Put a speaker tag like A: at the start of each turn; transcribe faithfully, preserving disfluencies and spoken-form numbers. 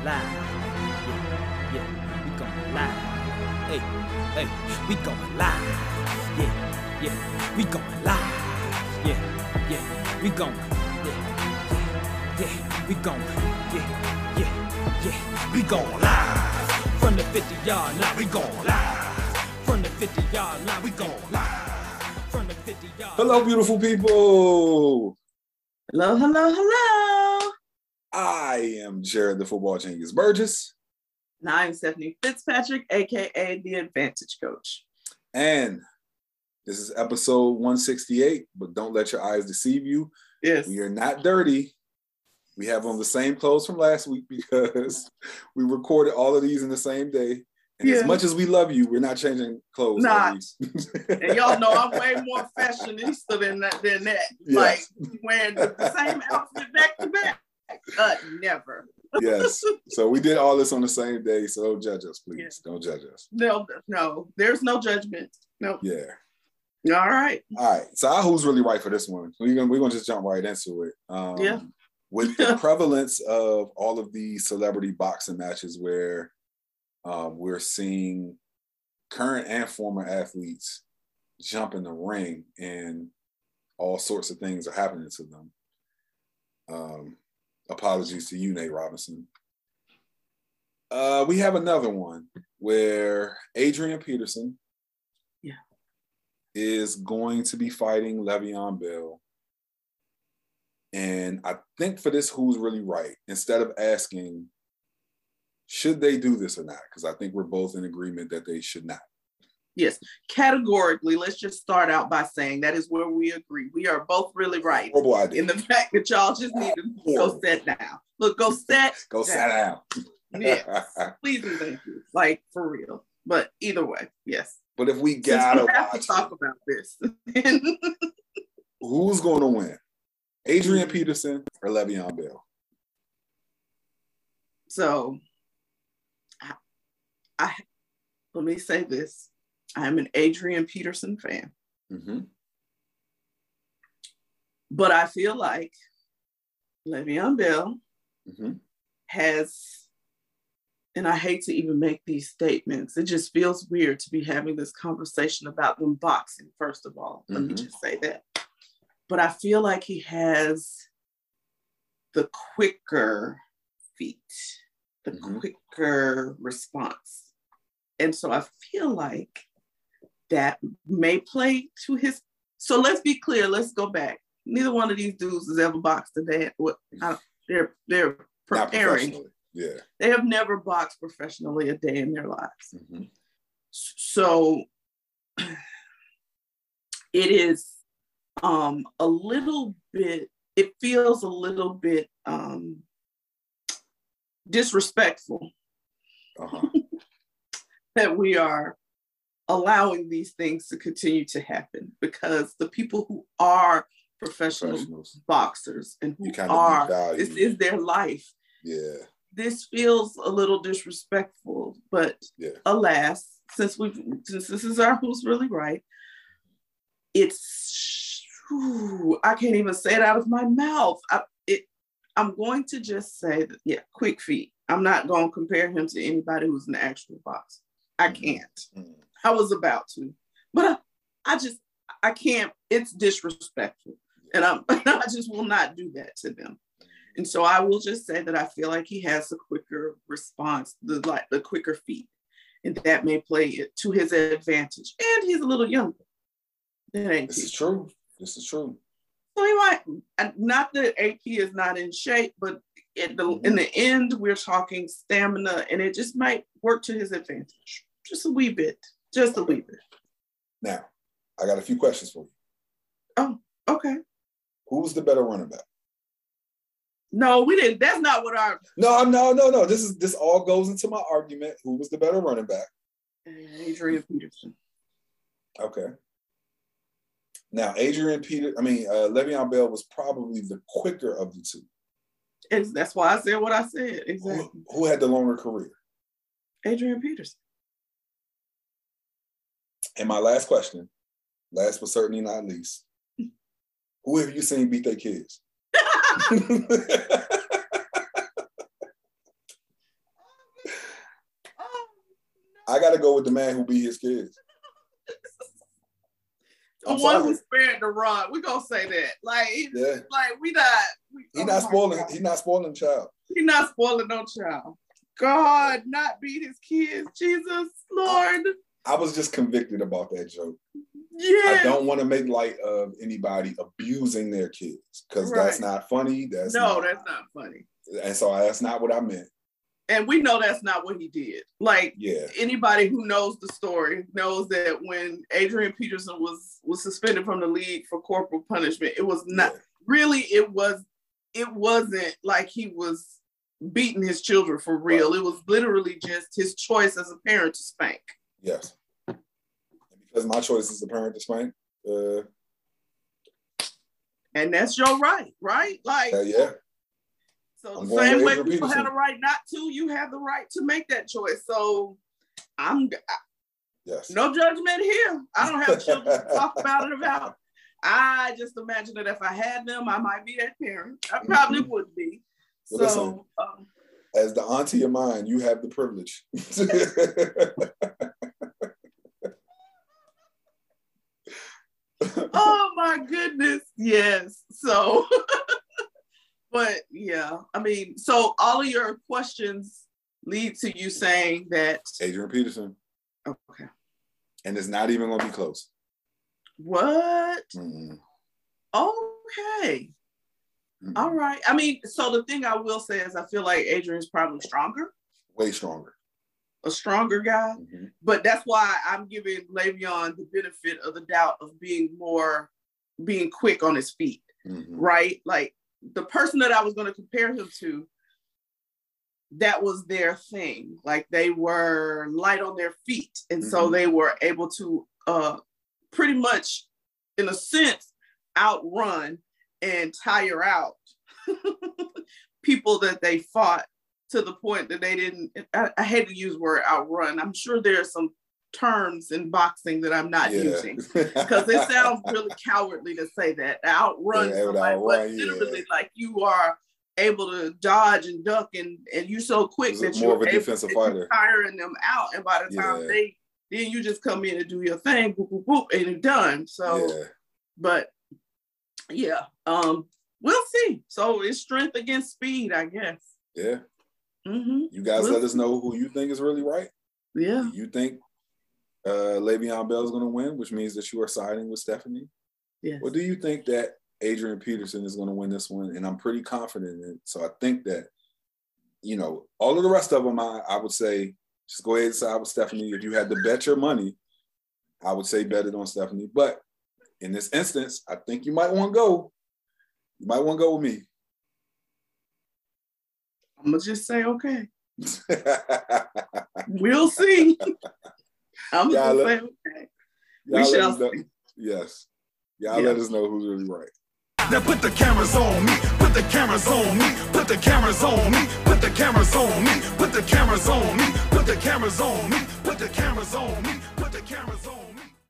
A: live. Yeah, yeah, we going live. Hey, hey, we going live. Yeah, yeah, we going live. Yeah, yeah, we going. Yeah, yeah, we going. Yeah, yeah, yeah, we going live. From the fifty-yard line, we going live. From the fifty-yard line, we going live. From the fifty-yard.
B: Hello, beautiful people.
C: Hello, hello, hello.
B: I am Jared, the football genius Burgess.
C: And I'm Stephanie Fitzpatrick, a k a the Advantage Coach.
B: And this is episode one sixty-eight, but don't let your eyes deceive you.
C: Yes.
B: We are not dirty. We have on the same clothes from last week because we recorded all of these in the same day. And
C: yeah.
B: as much as we love you, we're not changing clothes.
C: Not. And y'all know I'm way more fashionista than that. Than that.
B: Yes.
C: Like wearing the, the same outfit back to back. Uh, never.
B: Yes. So we did all this on the same day. So don't judge us, please. Yeah. Don't judge us.
C: No, no. There's no judgment. No.
B: Yeah.
C: All right.
B: All right. So who's really right for this one? We're gonna we're gonna just jump right into it. Um,
C: yeah.
B: With the prevalence of all of these celebrity boxing matches where um, we're seeing current and former athletes jump in the ring and all sorts of things are happening to them. Um, apologies to you, Nate Robinson. Uh, we have another one where Adrian Peterson
C: yeah.
B: is going to be fighting Le'Veon Bell. And I think for this, who's really right, instead of asking, should they do this or not? Because I think we're both in agreement that they should not.
C: Yes, categorically, let's just start out by saying that is where we agree. We are both really right.
B: Horrible idea.
C: In the fact that y'all just need to Horrible. go sit down. Look, go sit
B: Go
C: down.
B: sit down.
C: Yes, please and thank you. Like, for real. But either way, yes.
B: But if we gotta
C: we have
B: watch
C: to talk
B: it,
C: about this.
B: who's going to win? Adrian Peterson or Le'Veon Bell?
C: So, I, I let me say this. I'm an Adrian Peterson fan.
B: Mm-hmm.
C: But I feel like Le'Veon Bell
B: mm-hmm.
C: has, and I hate to even make these statements, it just feels weird to be having this conversation about them boxing, first of all. Let
B: mm-hmm.
C: me just say that. But I feel like he has the quicker feet, the mm-hmm. quicker response. And so I feel like that may play to his, so let's be clear, let's go back. Neither one of these dudes has ever boxed a day. What they're they're preparing.
B: Yeah.
C: They have never boxed professionally a day in their lives.
B: Mm-hmm.
C: So it is um, a little bit, it feels a little bit um, disrespectful
B: uh-huh.
C: that we are allowing these things to continue to happen, because the people who are professional boxers and who are, this is their life.
B: Yeah.
C: This feels a little disrespectful, but
B: yeah.
C: alas, since we've, since this is our who's really right, it's, whew, I can't even say it out of my mouth. I, it, I'm going to just say that, yeah, quick feet. I'm not going to compare him to anybody who's an actual boxer. I can't. Mm-hmm. I was about to, but I, I just, I can't, it's disrespectful. And I'm, I just will not do that to them. And so I will just say that I feel like he has a quicker response, the like the quicker feet. And that may play it to his advantage. And he's a little younger. That ain't
B: this is true. This is true.
C: So he might, not that A P is not in shape, but in the, in the end, we're talking stamina, and it just might work to his advantage. Just a wee bit. Just a wee bit.
B: Now, I got a few questions for you.
C: Oh, okay.
B: Who's the better running back?
C: No, we didn't. That's not what our...
B: No, no, no, no. This is this all goes into my argument. Who was the better running back?
C: Adrian Peterson.
B: Okay. Now, Adrian Peter, I mean, uh, Le'Veon Bell was probably the quicker of the two.
C: It's, that's why I said what I said. Exactly.
B: Who, who had the longer career?
C: Adrian Peterson.
B: And my last question, last but certainly not least, who have you seen beat their kids? I got to go with the man who beat his kids.
C: The I'm one sorry. who spared the rod. We gonna say that. Like, yeah. like we not. We,
B: he oh not spoiling. God. He not spoiling the child.
C: He not spoiling no child. God, not beat his kids. Jesus, Lord.
B: I, I was just convicted about that joke.
C: Yeah.
B: I don't want to make light of anybody abusing their kids because right. that's not funny. That's
C: no,
B: not,
C: that's not funny.
B: And so that's not what I meant.
C: And we know that's not what he did. Like,
B: yeah.
C: anybody who knows the story knows that when Adrian Peterson was was suspended from the league for corporal punishment, it was not yeah. really. It was. It wasn't like he was beating his children for real. Right. It was literally just his choice as a parent to spank.
B: Yes. And because my choice as a parent to spank. Uh,
C: and that's your right, right? Like,
B: uh, yeah.
C: So the same way people Peterson. have the right not to, you have the right to make that choice. So I'm, I,
B: yes.
C: no judgment here. I don't have children to talk about it about. I just imagine that if I had them, I might be that parent. I probably mm-hmm. would be. Well, so, listen, um,
B: as the auntie of mine, you have the privilege.
C: Oh my goodness, yes. So, but yeah, I mean, so all of your questions lead to you saying that
B: Adrian Peterson.
C: Okay.
B: And it's not even going to be close.
C: What?
B: Mm-hmm.
C: Okay. Mm-hmm. All right. I mean, so the thing I will say is I feel like Adrian's probably stronger.
B: Way stronger.
C: A stronger guy.
B: Mm-hmm.
C: But that's why I'm giving Le'Veon the benefit of the doubt of being more, being quick on his feet.
B: Mm-hmm.
C: Right? Like the person that I was going to compare him to, that was their thing. Like they were light on their feet. And mm-hmm. so they were able to uh, pretty much, in a sense, outrun and tire out people that they fought to the point that they didn't, I, I hate to use the word outrun. I'm sure there are some terms in boxing that I'm not yeah. using because it sounds really cowardly to say that. Outrun yeah, somebody, outrun, but literally yeah. like you are able to dodge and duck and, and you're so quick that you're,
B: more of a defensive fighter.
C: tiring them out. And by the time yeah. they, then you just come in and do your thing, boop, boop, boop, and you're done. So,
B: yeah.
C: but yeah, um, we'll see. So it's strength against speed, I guess.
B: Yeah.
C: Mm-hmm.
B: You guys
C: we'll
B: let
C: see.
B: us know who you think is really right.
C: Yeah.
B: You think uh, Le'Veon Bell is going to win, which means that you are siding with Stephanie?
C: Yes.
B: Or do you think that Adrian Peterson is going to win this one? And I'm pretty confident in it. So I think that, you know, all of the rest of them, I, I would say, just go ahead and side with Stephanie. If you had to bet your money, I would say bet it on Stephanie. But in this instance, I think you might want to go. You might want to go with me.
C: I'm going to just say, okay. We'll see. I'm going to say, okay. We shall see.
B: Yes. Y'all yeah. let us know who's really right.
A: Now put the cameras on me, put the cameras on me, put the cameras on me, put the cameras on me, put the cameras on me, put the cameras on me, put the cameras on me.